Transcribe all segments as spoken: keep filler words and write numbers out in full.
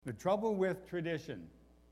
The trouble with tradition.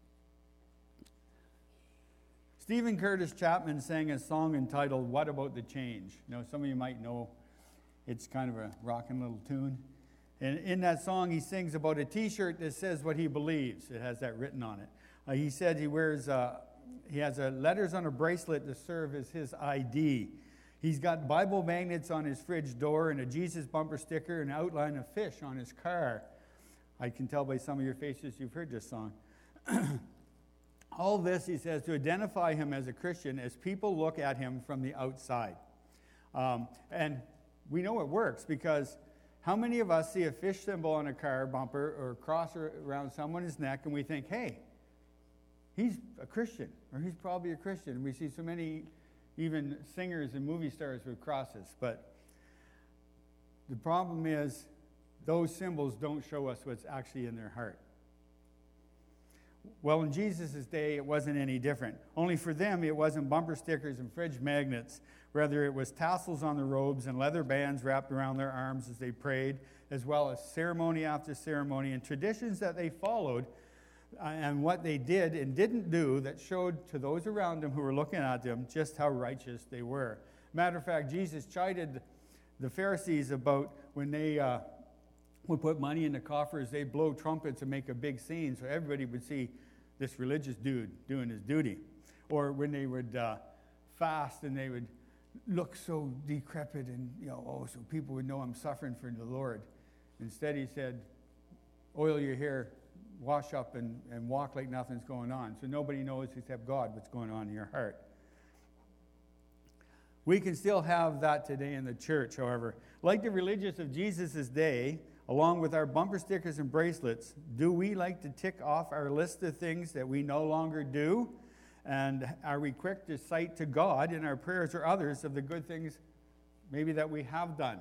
Stephen Curtis Chapman sang a song entitled, "What About the Change?" Now, some of you might know it's kind of a rocking little tune. And in that song, he sings about a T-shirt that says what he believes. It has that written on it. Uh, he said he wears, uh, he has uh, letters on a bracelet to serve as his I D. He's got Bible magnets on his fridge door and a Jesus bumper sticker and an outline of fish on his car. I can tell by some of your faces you've heard this song. All this, he says, to identify him as a Christian as people look at him from the outside. Um, and we know it works because how many of us see a fish symbol on a car bumper or a cross around someone's neck and we think, hey, he's a Christian, or he's probably a Christian. And we see so many even singers and movie stars with crosses. But the problem is, those symbols don't show us what's actually in their heart. Well, in Jesus' day, it wasn't any different. Only for them, it wasn't bumper stickers and fridge magnets. Rather, it was tassels on the robes and leather bands wrapped around their arms as they prayed, as well as ceremony after ceremony and traditions that they followed uh, and what they did and didn't do that showed to those around them who were looking at them just how righteous they were. Matter of fact, Jesus chided the Pharisees about when they uh, would put money in the coffers, they'd blow trumpets and make a big scene so everybody would see this religious dude doing his duty. Or when they would uh, fast and they would look so decrepit and, you know, oh, so people would know I'm suffering for the Lord. Instead, he said, oil your hair, wash up, and, and walk like nothing's going on. So nobody knows except God what's going on in your heart. We can still have that today in the church, however. Like the religious of Jesus' day, along with our bumper stickers and bracelets, do we like to tick off our list of things that we no longer do? And are we quick to cite to God in our prayers or others of the good things maybe that we have done?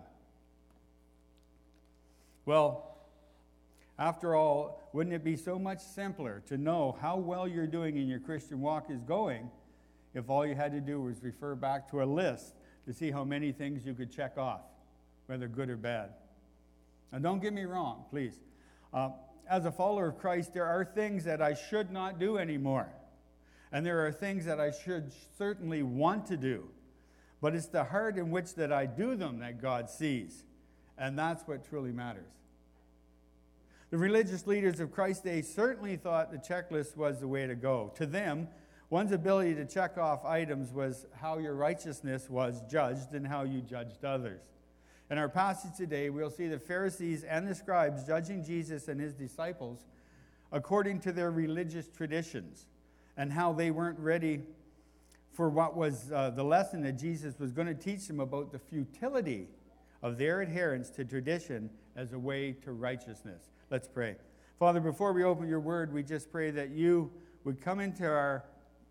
Well, after all, wouldn't it be so much simpler to know how well you're doing in your Christian walk is going if all you had to do was refer back to a list to see how many things you could check off, whether good or bad? Now, don't get me wrong, please. Uh, as a follower of Christ, there are things that I should not do anymore. And there are things that I should certainly want to do. But it's the heart in which that I do them that God sees. And that's what truly matters. The religious leaders of Christ's day certainly thought the checklist was the way to go. To them, one's ability to check off items was how your righteousness was judged and how you judged others. In our passage today, we'll see the Pharisees and the scribes judging Jesus and his disciples according to their religious traditions and how they weren't ready for what was uh, the lesson that Jesus was going to teach them about the futility of their adherence to tradition as a way to righteousness. Let's pray. Father, before we open your word, we just pray that you would come into our,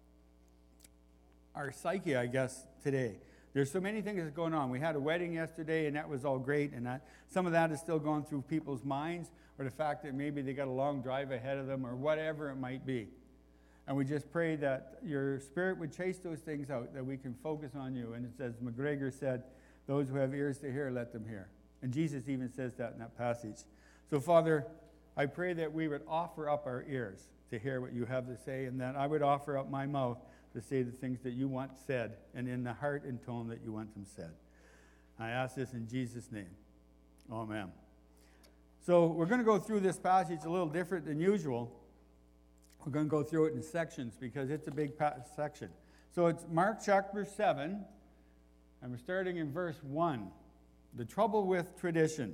our psyche, I guess, today. There's so many things that's going on. We had a wedding yesterday, and that was all great. And that, some of that is still going through people's minds, or the fact that maybe they got a long drive ahead of them, or whatever it might be. And we just pray that your Spirit would chase those things out, that we can focus on you. And it says, McGregor said, those who have ears to hear, let them hear. And Jesus even says that in that passage. So, Father, I pray that we would offer up our ears to hear what you have to say, and that I would offer up my mouth to say the things that you want said, and in the heart and tone that you want them said. I ask this in Jesus' name. Amen. So we're going to go through this passage a little different than usual. We're going to go through it in sections because it's a big pa- section. So it's Mark chapter seven, and we're starting in verse one. The trouble with tradition.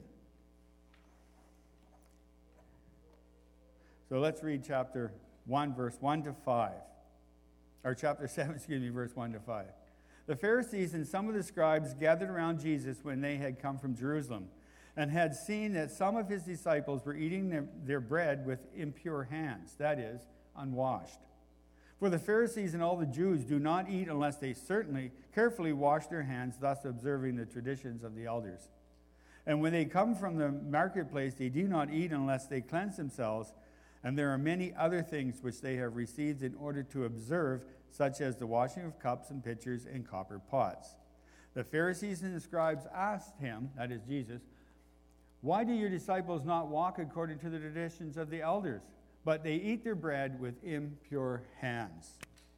So let's read chapter one, verse one to five. Or chapter seven, excuse me, verse one to five. The Pharisees and some of the scribes gathered around Jesus when they had come from Jerusalem and had seen that some of his disciples were eating their, their bread with impure hands, that is, unwashed. For the Pharisees and all the Jews do not eat unless they certainly carefully wash their hands, thus observing the traditions of the elders. And when they come from the marketplace, they do not eat unless they cleanse themselves. And there are many other things which they have received in order to observe, such as the washing of cups and pitchers and copper pots. The Pharisees and the scribes asked him, that is Jesus, Why do your disciples not walk according to the traditions of the elders, but they eat their bread with impure hands?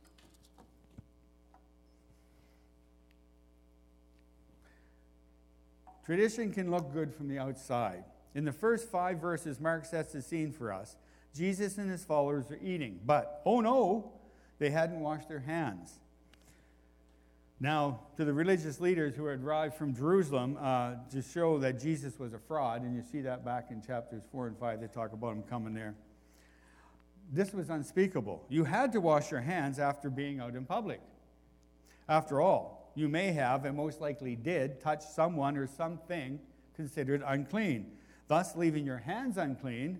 Tradition can look good from the outside. In the first five verses, Mark sets the scene for us. Jesus and his followers are eating, but, oh no, they hadn't washed their hands. Now, to the religious leaders who had arrived from Jerusalem uh, to show that Jesus was a fraud, and you see that back in chapters four and five, they talk about him coming there. This was unspeakable. You had to wash your hands after being out in public. After all, you may have, and most likely did, touch someone or something considered unclean, thus leaving your hands unclean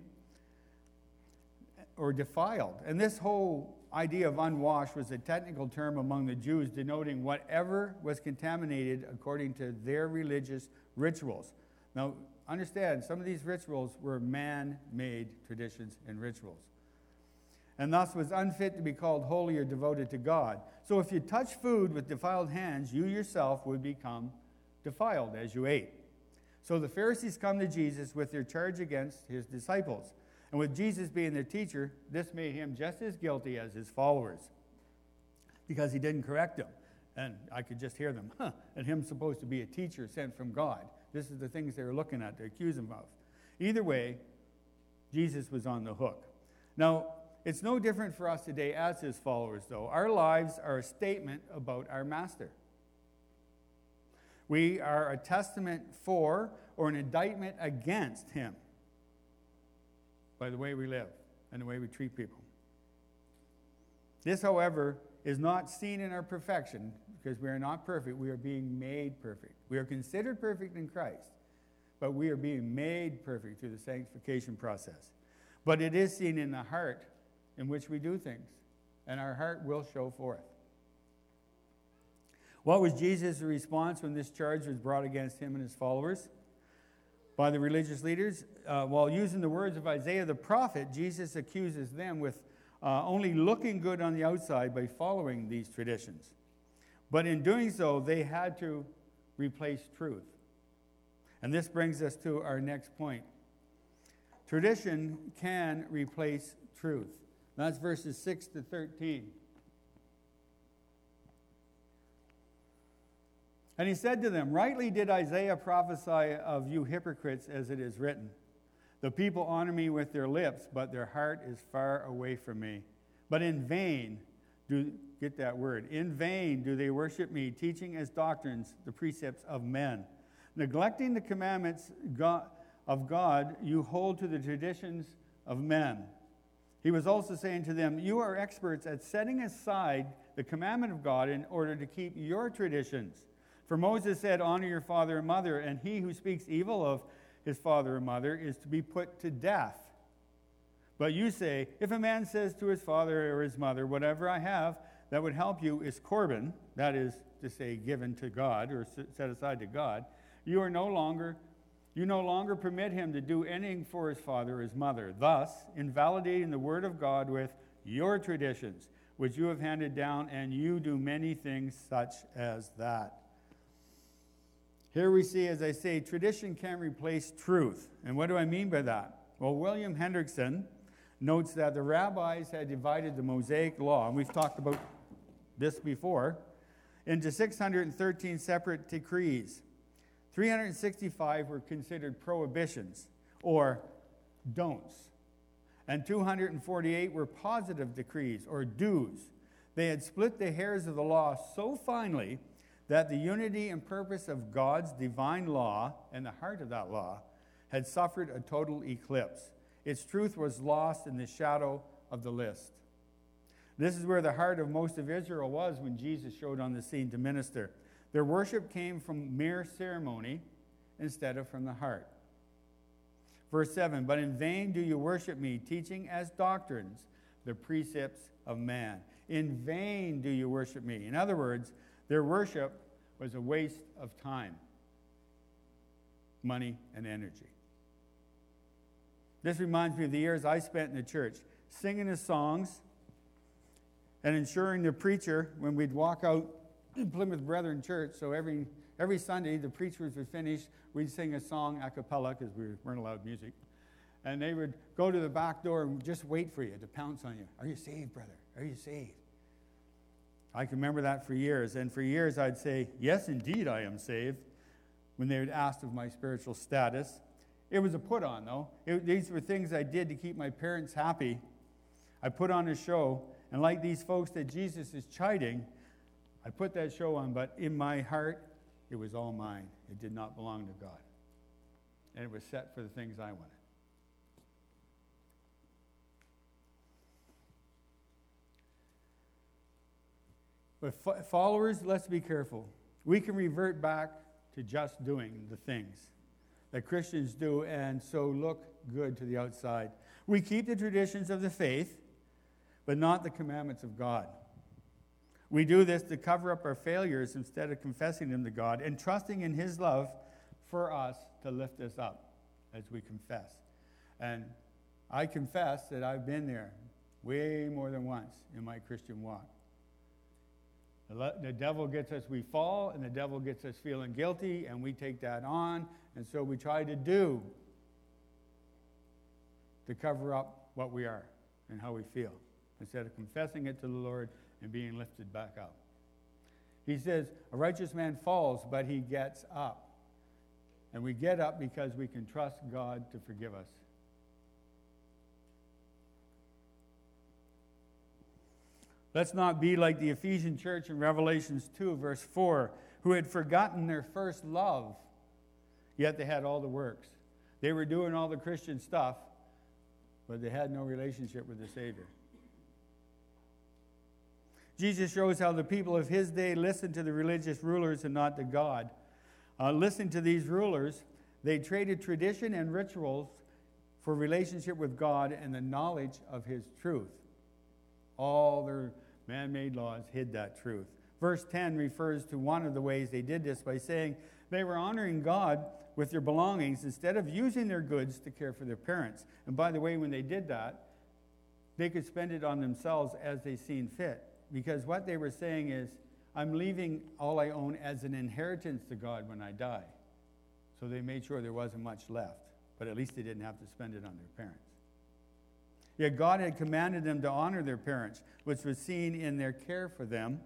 or defiled. And this whole idea of unwashed was a technical term among the Jews denoting whatever was contaminated according to their religious rituals. Now, understand, some of these rituals were man-made traditions and rituals, and thus was unfit to be called holy or devoted to God. So if you touch food with defiled hands, you yourself would become defiled as you ate. So the Pharisees come to Jesus with their charge against his disciples. And with Jesus being their teacher, this made him just as guilty as his followers, because he didn't correct them. And I could just hear them, huh, and him supposed to be a teacher sent from God. This is the things they were looking at to accuse him of. Either way, Jesus was on the hook. Now, it's no different for us today as his followers, though. Our lives are a statement about our master. We are a testament for or an indictment against him by the way we live and the way we treat people. This, however, is not seen in our perfection, because we are not perfect. We are being made perfect. We are considered perfect in Christ, but we are being made perfect through the sanctification process. But it is seen in the heart in which we do things, and our heart will show forth. What was Jesus' response when this charge was brought against him and his followers by the religious leaders? Uh, while using the words of Isaiah the prophet, Jesus accuses them with uh, only looking good on the outside by following these traditions. But in doing so, they had to replace truth. And this brings us to our next point. Tradition can replace truth. That's verses six to thirteen. And he said to them, rightly did Isaiah prophesy of you hypocrites, as it is written, the people honor me with their lips, but their heart is far away from me. But in vain, do get that word, in vain do they worship me, teaching as doctrines the precepts of men. Neglecting the commandments of God, you hold to the traditions of men. He was also saying to them, you are experts at setting aside the commandment of God in order to keep your traditions. For Moses said, honor your father and mother, and he who speaks evil of his father and mother is to be put to death. But you say, if a man says to his father or his mother, whatever I have that would help you is Corban, that is to say, given to God or set aside to God, you are no longer, you no longer permit him to do anything for his father or his mother, thus invalidating the word of God with your traditions, which you have handed down, and you do many things such as that. Here we see, as I say, tradition can replace truth. And what do I mean by that? Well, William Hendrickson notes that the rabbis had divided the Mosaic law, and we've talked about this before, into six hundred thirteen separate decrees. three hundred sixty-five were considered prohibitions, or don'ts. And two hundred forty-eight were positive decrees, or do's. They had split the hairs of the law so finely that the unity and purpose of God's divine law and the heart of that law had suffered a total eclipse. Its truth was lost in the shadow of the list. This is where the heart of most of Israel was when Jesus showed on the scene to minister. Their worship came from mere ceremony instead of from the heart. Verse seven, but in vain do you worship me, teaching as doctrines the precepts of man. In vain do you worship me. In other words, their worship was a waste of time, money, and energy. This reminds me of the years I spent in the church, singing the songs and ensuring the preacher, when we'd walk out in Plymouth Brethren Church, so every every Sunday, the preachers would finish, we'd sing a song a cappella, because we weren't allowed music. And they would go to the back door and just wait for you to pounce on you. Are you saved, brother? Are you saved? I can remember that for years. And for years, I'd say, yes, indeed, I am saved, when they would ask of my spiritual status. It was a put-on, though. It, these were things I did to keep my parents happy. I put on a show, and like these folks that Jesus is chiding, I put that show on, but in my heart, it was all mine. It did not belong to God. And it was set for the things I wanted. But fo- followers, let's be careful. We can revert back to just doing the things that Christians do and so look good to the outside. We keep the traditions of the faith, but not the commandments of God. We do this to cover up our failures instead of confessing them to God and trusting in His love for us to lift us up as we confess. And I confess that I've been there way more than once in my Christian walk. The devil gets us, we fall, and the devil gets us feeling guilty, and we take that on, and so we try to do to cover up what we are and how we feel, instead of confessing it to the Lord and being lifted back up. He says, a righteous man falls, but he gets up. And we get up because we can trust God to forgive us. Let's not be like the Ephesian church in Revelations two, verse four, who had forgotten their first love, yet they had all the works. They were doing all the Christian stuff, but they had no relationship with the Savior. Jesus shows how the people of his day listened to the religious rulers and not to God. Uh, listening to these rulers, they traded tradition and rituals for relationship with God and the knowledge of his truth. All their man-made laws hid that truth. Verse ten refers to one of the ways they did this by saying they were honoring God with their belongings instead of using their goods to care for their parents. And by the way, when they did that, they could spend it on themselves as they seen fit. Because what they were saying is, I'm leaving all I own as an inheritance to God when I die. So they made sure there wasn't much left. But at least they didn't have to spend it on their parents. Yet God had commanded them to honor their parents, which was seen in their care for them.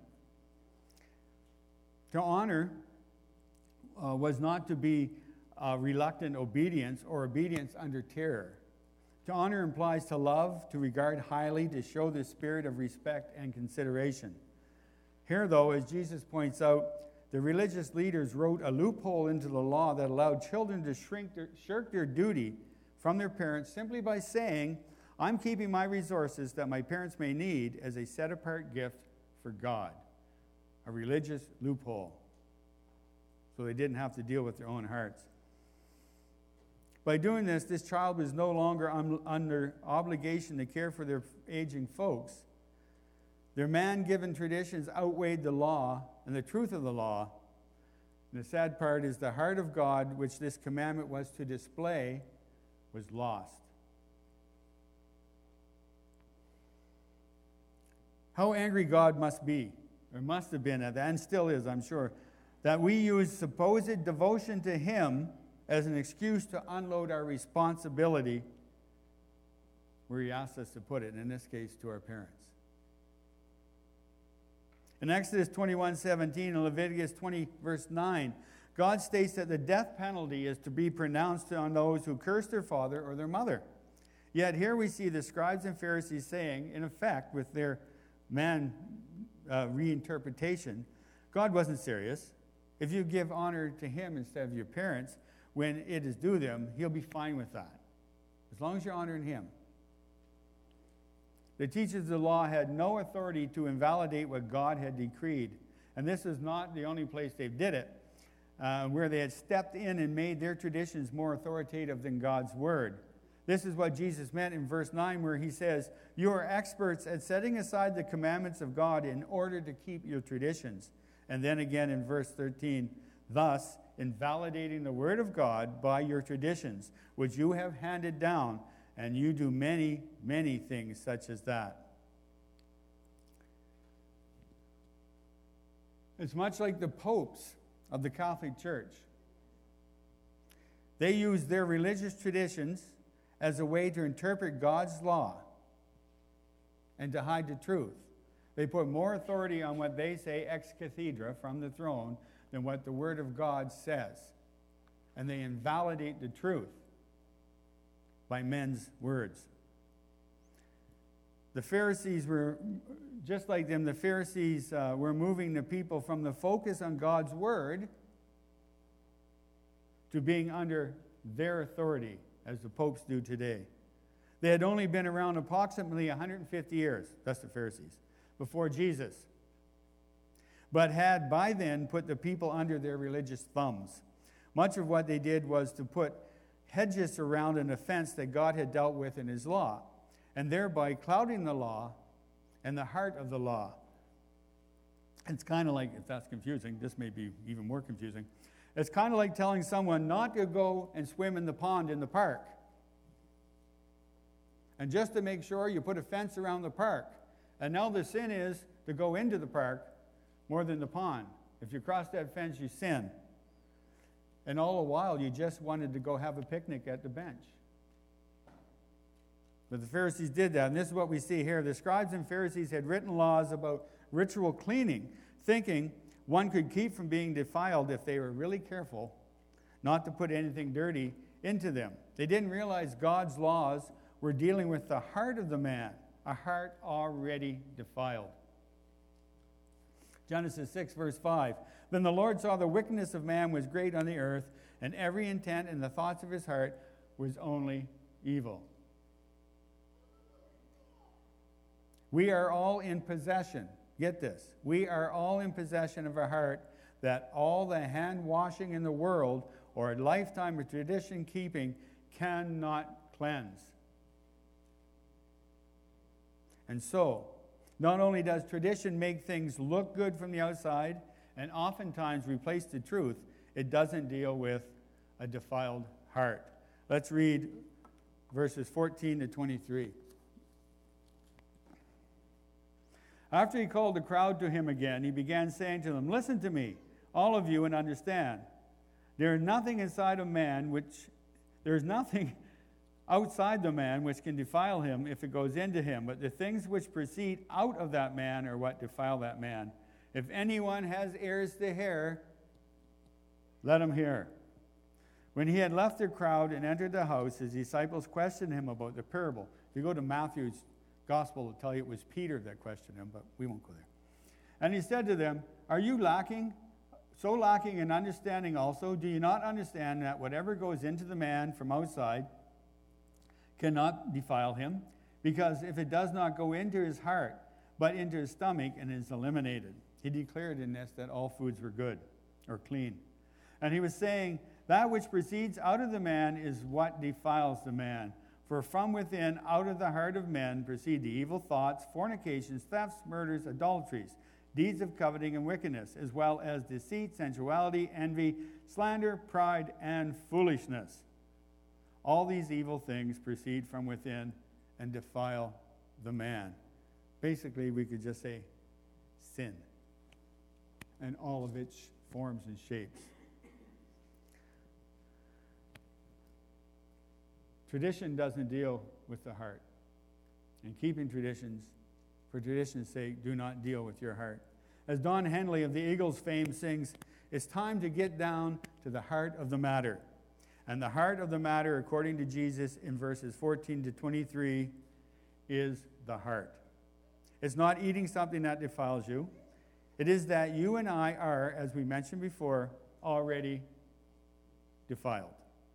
To honor uh, was not to be uh, reluctant obedience or obedience under terror. To honor implies to love, to regard highly, to show the spirit of respect and consideration. Here, though, as Jesus points out, the religious leaders wrote a loophole into the law that allowed children to shrink their, shirk their duty from their parents simply by saying, I'm keeping my resources that my parents may need as a set-apart gift for God. A religious loophole. So they didn't have to deal with their own hearts. By doing this, this child was no longer un- under obligation to care for their aging folks. Their man-given traditions outweighed the law and the truth of the law. And the sad part is the heart of God, which this commandment was to display, was lost. How angry God must be, or must have been, and still is, I'm sure, that we use supposed devotion to him as an excuse to unload our responsibility where he asks us to put it, and in this case, to our parents. In Exodus twenty-one seventeen and Leviticus twenty, verse nine, God states that the death penalty is to be pronounced on those who curse their father or their mother. Yet here we see the scribes and Pharisees saying, in effect, with their man uh, reinterpretation, God wasn't serious. If you give honor to him instead of your parents, when it is due them, he'll be fine with that, as long as you're honoring him. The teachers of the law had no authority to invalidate what God had decreed. And this is not the only place they did it, uh, where they had stepped in and made their traditions more authoritative than God's word. This is what Jesus meant in verse nine, where he says, you are experts at setting aside the commandments of God in order to keep your traditions. And then again in verse thirteen, thus invalidating the word of God by your traditions, which you have handed down, and you do many, many things such as that. It's much like the popes of the Catholic Church. They use their religious traditions as a way to interpret God's law and to hide the truth. They put more authority on what they say ex cathedra, from the throne, than what the Word of God says. And they invalidate the truth by men's words. The Pharisees were, just like them, the Pharisees uh, were moving the people from the focus on God's Word to being under their authority, as the popes do today. They had only been around approximately one hundred fifty years, that's the Pharisees, before Jesus, but had by then put the people under their religious thumbs. Much of what they did was to put hedges around an offense that God had dealt with in his law, and thereby clouding the law and the heart of the law. It's kind of like, if that's confusing, this may be even more confusing. It's kind of like telling someone not to go and swim in the pond in the park. And just to make sure, you put a fence around the park. And now the sin is to go into the park more than the pond. If you cross that fence, you sin. And all the while, you just wanted to go have a picnic at the bench. But the Pharisees did that, and this is what we see here. The scribes and Pharisees had written laws about ritual cleaning, thinking one could keep from being defiled if they were really careful not to put anything dirty into them. They didn't realize God's laws were dealing with the heart of the man, a heart already defiled. Genesis six, verse five. Then the Lord saw the wickedness of man was great on the earth, and every intent and the thoughts of his heart was only evil. We are all in possession. Get this. We are all in possession of a heart that all the hand washing in the world or a lifetime of tradition keeping cannot cleanse. And so, not only does tradition make things look good from the outside and oftentimes replace the truth, it doesn't deal with a defiled heart. Let's read verses fourteen to twenty-three. After he called the crowd to him again, he began saying to them, "Listen to me, all of you, and understand. There is nothing inside of man which, there is nothing outside the man which can defile him if it goes into him, but the things which proceed out of that man are what defile that man. If anyone has ears to hear, let him hear." When he had left the crowd and entered the house, his disciples questioned him about the parable. If you go to Matthew's Gospel will tell you it was Peter that questioned him, but we won't go there. And he said to them, "Are you lacking, so lacking in understanding also? Do you not understand that whatever goes into the man from outside cannot defile him? Because if it does not go into his heart, but into his stomach, and is eliminated." He declared in this that all foods were good or clean. And he was saying, "That which proceeds out of the man is what defiles the man. For from within, out of the heart of men, proceed the evil thoughts, fornications, thefts, murders, adulteries, deeds of coveting and wickedness, as well as deceit, sensuality, envy, slander, pride, and foolishness. All these evil things proceed from within and defile the man." Basically, we could just say sin and all of its forms and shapes. Tradition doesn't deal with the heart. And keeping traditions, for tradition's sake, do not deal with your heart. As Don Henley of the Eagles fame sings, "It's time to get down to the heart of the matter." And the heart of the matter, according to Jesus in verses fourteen to twenty-three, is the heart. It's not eating something that defiles you. It is that you and I are, as we mentioned before, already defiled.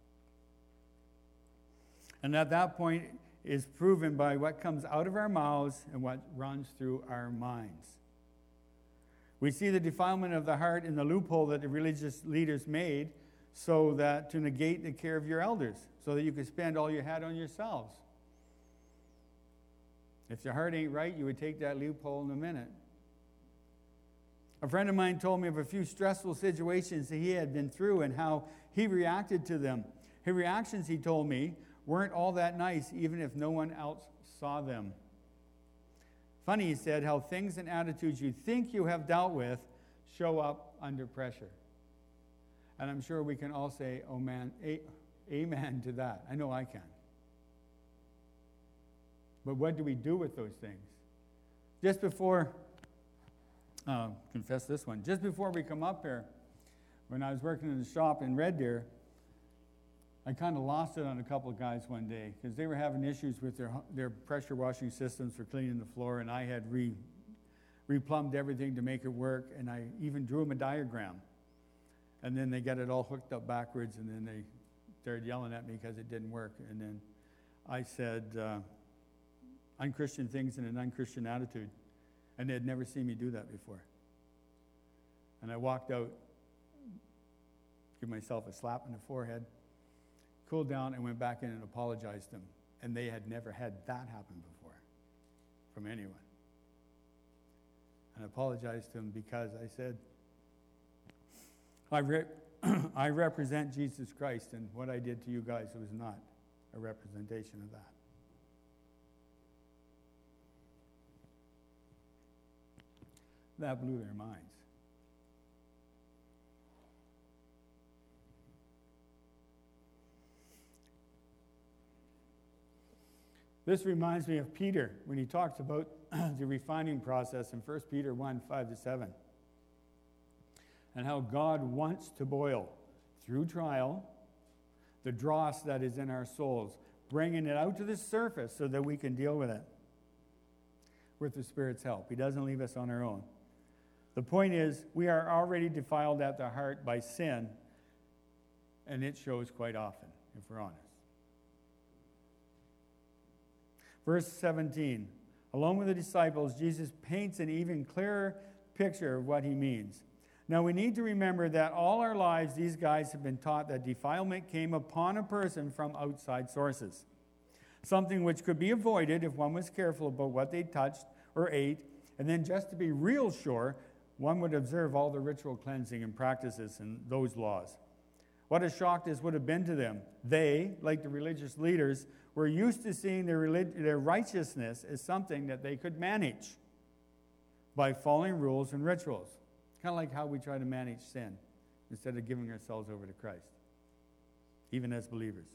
And at that point is proven by what comes out of our mouths and what runs through our minds. We see the defilement of the heart in the loophole that the religious leaders made so that to negate the care of your elders, so that you could spend all you had on yourselves. If your heart ain't right, you would take that loophole in a minute. A friend of mine told me of a few stressful situations that he had been through and how he reacted to them. His reactions, he told me, weren't all that nice, even if no one else saw them. Funny, he said, how things and attitudes you think you have dealt with show up under pressure. And I'm sure we can all say, oh man, a- amen to that. I know I can. But what do we do with those things? Just before, uh, confess this one, just before we come up here, when I was working in the shop in Red Deer, I kind of lost it on a couple of guys one day because they were having issues with their their pressure washing systems for cleaning the floor, and I had re replumbed everything to make it work, and I even drew them a diagram. And then they got it all hooked up backwards, and then they started yelling at me because it didn't work. And then I said uh, unchristian things in an unchristian attitude, and they had never seen me do that before. And I walked out, give myself a slap in the forehead, cooled down, and went back in and apologized to them. And they had never had that happen before from anyone. And I apologized to them because I said, I, re- I represent Jesus Christ, and what I did to you guys was not a representation of that. That blew their minds. This reminds me of Peter when he talks about the refining process in First Peter one, five to seven. And how God wants to boil, through trial, the dross that is in our souls, bringing it out to the surface so that we can deal with it with the Spirit's help. He doesn't leave us on our own. The point is, we are already defiled at the heart by sin, and it shows quite often, if we're honest. Verse seventeen, along with the disciples, Jesus paints an even clearer picture of what he means. Now, we need to remember that all our lives, these guys have been taught that defilement came upon a person from outside sources, something which could be avoided if one was careful about what they touched or ate, and then just to be real sure, one would observe all the ritual cleansing and practices and those laws. What a shock this would have been to them. They, like the religious leaders, were used to seeing their, relig- their righteousness as something that they could manage by following rules and rituals. Kind of like how we try to manage sin instead of giving ourselves over to Christ, even as believers.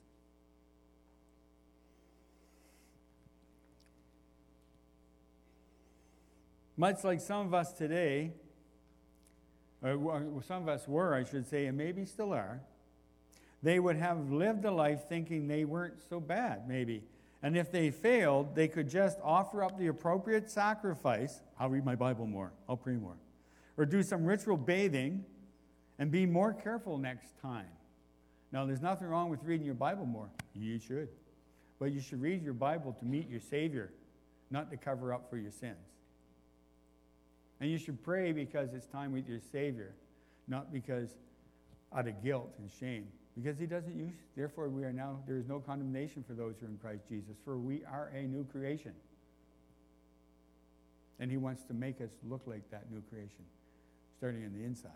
Much like some of us today, or some of us were, I should say, and maybe still are, they would have lived a life thinking they weren't so bad, maybe. And if they failed, they could just offer up the appropriate sacrifice. I'll read my Bible more. I'll pray more. Or do some ritual bathing and be more careful next time. Now, there's nothing wrong with reading your Bible more. You should. But you should read your Bible to meet your Savior, not to cover up for your sins. And you should pray because it's time with your Savior, not because out of guilt and shame. Because he doesn't use, therefore we are now, there is no condemnation for those who are in Christ Jesus, for we are a new creation. And he wants to make us look like that new creation, starting in the inside.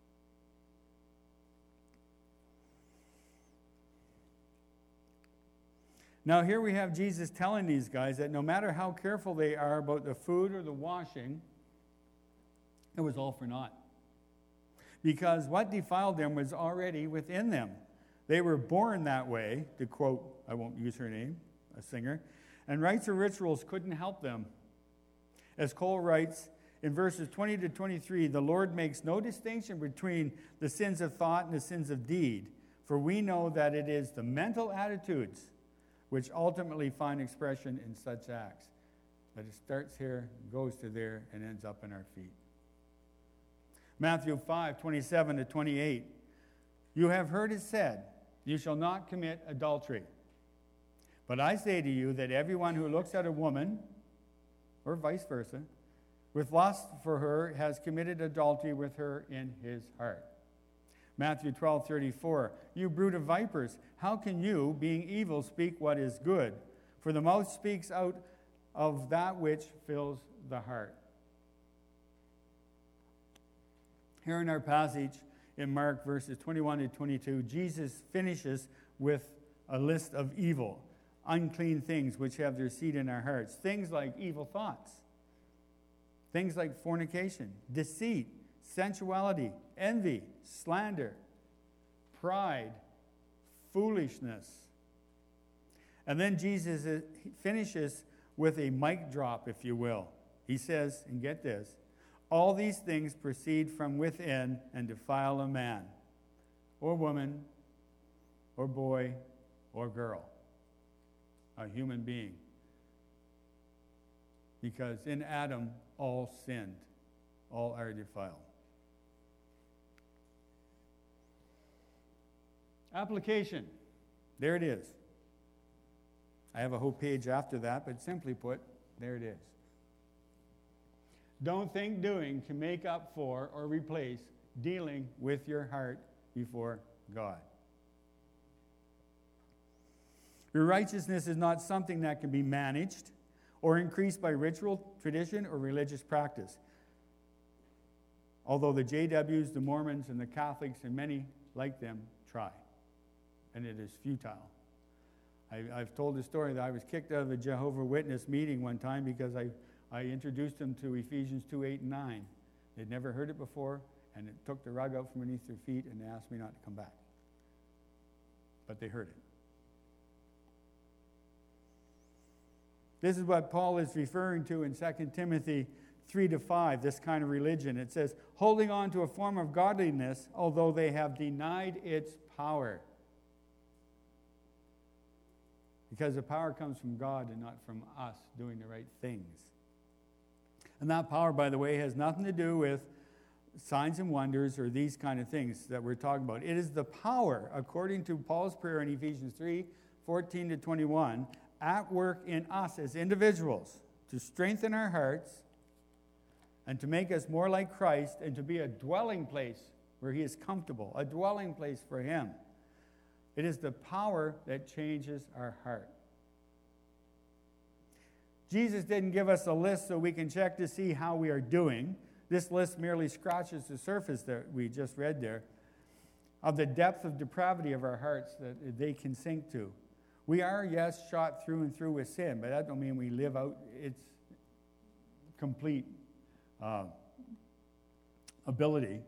Now here we have Jesus telling these guys that no matter how careful they are about the food or the washing, it was all for naught. Because what defiled them was already within them. They were born that way, to quote, I won't use her name, a singer, and rites or rituals couldn't help them. As Cole writes in verses twenty to twenty-three, the Lord makes no distinction between the sins of thought and the sins of deed, for we know that it is the mental attitudes which ultimately find expression in such acts. But it starts here, goes to there, and ends up in our feet. Matthew five, twenty-seven to twenty-eight. You have heard it said, you shall not commit adultery. But I say to you that everyone who looks at a woman, or vice versa, with lust for her has committed adultery with her in his heart. Matthew twelve, thirty-four. You brood of vipers, how can you, being evil, speak what is good? For the mouth speaks out of that which fills the heart. Here in our passage in Mark verses twenty-one to twenty-two, Jesus finishes with a list of evil, unclean things which have their seat in our hearts. Things like evil thoughts. Things like fornication, deceit, sensuality, envy, slander, pride, foolishness. And then Jesus finishes with a mic drop, if you will. He says, and get this, all these things proceed from within and defile a man, or woman, or boy, or girl, a human being. Because in Adam, all sinned, all are defiled. Application. There it is. I have a whole page after that, but simply put, there it is. Don't think doing can make up for or replace dealing with your heart before God. Your righteousness is not something that can be managed or increased by ritual, tradition, or religious practice. Although the J Ws, the Mormons, and the Catholics, and many like them, try. And it is futile. I, I've told the story that I was kicked out of a Jehovah's Witness meeting one time because I, I introduced them to Ephesians two, eight, and nine. They'd never heard it before, and it took the rug out from beneath their feet, and they asked me not to come back. But they heard it. This is what Paul is referring to in Second Timothy three to five, this kind of religion. It says, holding on to a form of godliness, although they have denied its power. Because the power comes from God and not from us doing the right things. And that power, by the way, has nothing to do with signs and wonders or these kind of things that we're talking about. It is the power, according to Paul's prayer in Ephesians three, fourteen to twenty-one, at work in us as individuals to strengthen our hearts and to make us more like Christ and to be a dwelling place where he is comfortable, a dwelling place for him. It is the power that changes our heart. Jesus didn't give us a list so we can check to see how we are doing. This list merely scratches the surface that we just read there of the depth of depravity of our hearts that they can sink to. We are, yes, shot through and through with sin, but that don't mean we live out its complete uh, ability.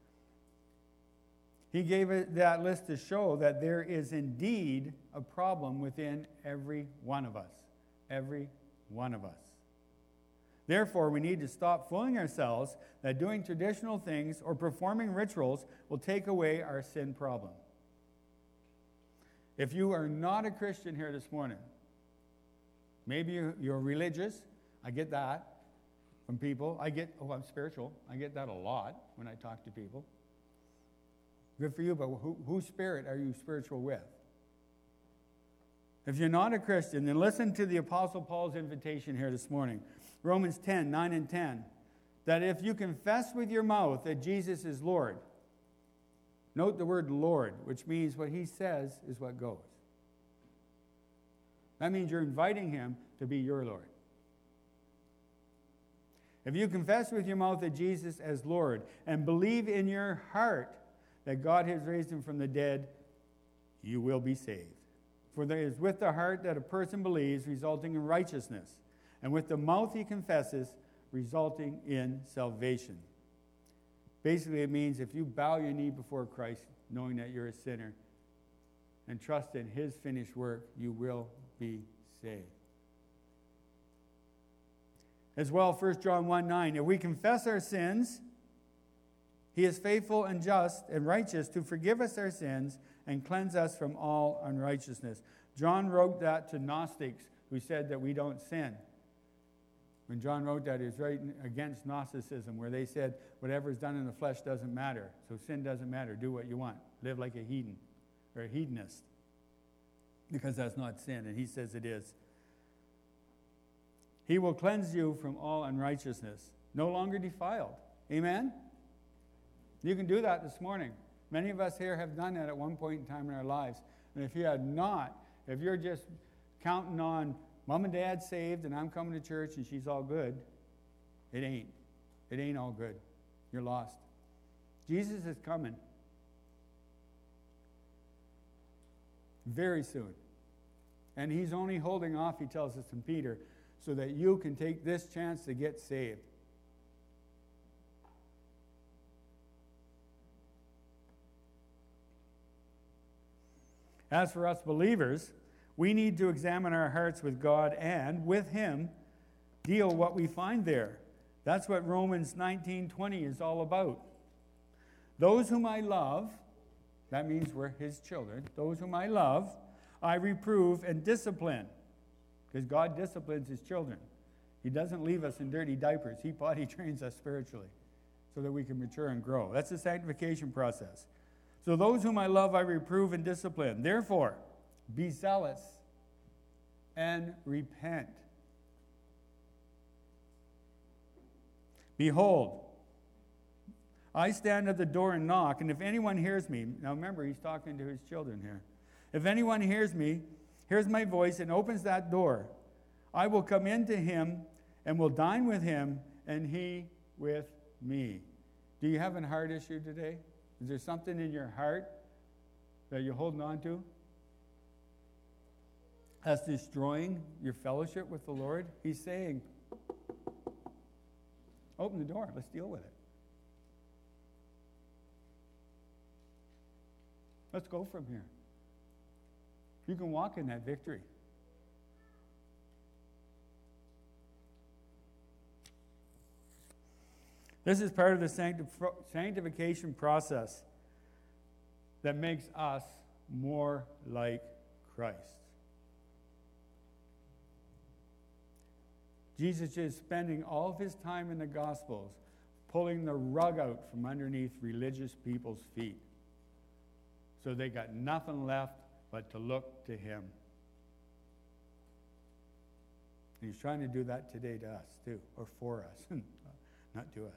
He gave it that list to show that there is indeed a problem within every one of us. Every one of us. Therefore, we need to stop fooling ourselves that doing traditional things or performing rituals will take away our sin problem. If you are not a Christian here this morning, maybe you're religious. I get that from people. I get, oh, I'm spiritual. I get that a lot when I talk to people. Good for you, but who, whose spirit are you spiritual with? If you're not a Christian, then listen to the Apostle Paul's invitation here this morning. Romans ten, nine and ten. That if you confess with your mouth that Jesus is Lord, note the word Lord, which means what he says is what goes. That means you're inviting him to be your Lord. If you confess with your mouth that Jesus as Lord and believe in your heart that God has raised him from the dead, you will be saved. For there is with the heart that a person believes, resulting in righteousness, and with the mouth he confesses, resulting in salvation. Basically, it means if you bow your knee before Christ, knowing that you're a sinner, and trust in his finished work, you will be saved. As well, First John one nine, if we confess our sins, he is faithful and just and righteous to forgive us our sins and cleanse us from all unrighteousness. John wrote that to Gnostics who said that we don't sin. When John wrote that, he was right against Gnosticism, where they said whatever is done in the flesh doesn't matter. So sin doesn't matter. Do what you want. Live like a heathen or a hedonist, because that's not sin, and he says it is. He will cleanse you from all unrighteousness, no longer defiled. Amen? You can do that this morning. Many of us here have done that at one point in time in our lives. And if you had not, if you're just counting on mom and dad saved and I'm coming to church and she's all good, it ain't. It ain't all good. You're lost. Jesus is coming very soon. And he's only holding off, he tells us in Peter, so that you can take this chance to get saved. As for us believers, we need to examine our hearts with God and, with Him, deal what we find there. That's what Romans nineteen twenty is all about. Those whom I love, that means we're His children, those whom I love, I reprove and discipline. Because God disciplines His children. He doesn't leave us in dirty diapers. He potty trains us spiritually so that we can mature and grow. That's the sanctification process. So those whom I love, I reprove and discipline. Therefore, be zealous and repent. Behold, I stand at the door and knock, and if anyone hears me, now remember, he's talking to his children here. If anyone hears me, hears my voice, and opens that door, I will come into him and will dine with him, and he with me. Do you have a heart issue today? Is there something in your heart that you're holding on to that's destroying your fellowship with the Lord? He's saying, open the door. Let's deal with it. Let's go from here. You can walk in that victory. This is part of the sanctif- sanctification process that makes us more like Christ. Jesus is spending all of his time in the Gospels pulling the rug out from underneath religious people's feet. So they got nothing left but to look to him. And he's trying to do that today to us too, or for us, not to us.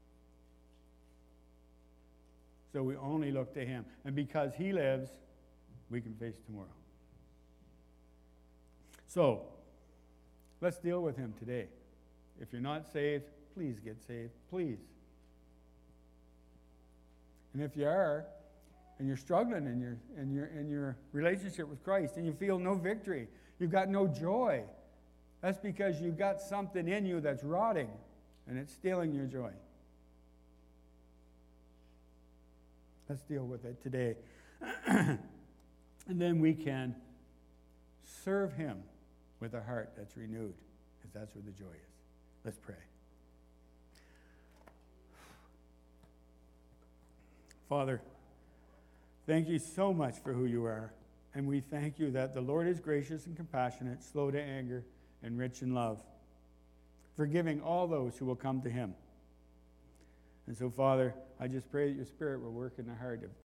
So we only look to him. And because he lives, we can face tomorrow. So, let's deal with him today. If you're not saved, please get saved. Please. And if you are, and you're struggling in your, in your, in your relationship with Christ, and you feel no victory, you've got no joy, that's because you've got something in you that's rotting, and it's stealing your joy. Let's deal with it today. And then we can serve him with a heart that's renewed, because that's where the joy is. Let's pray. Father, thank you so much for who you are. And we thank you that the Lord is gracious and compassionate, slow to anger, and rich in love, forgiving all those who will come to him. And so, Father, I just pray that your Spirit will work in the heart of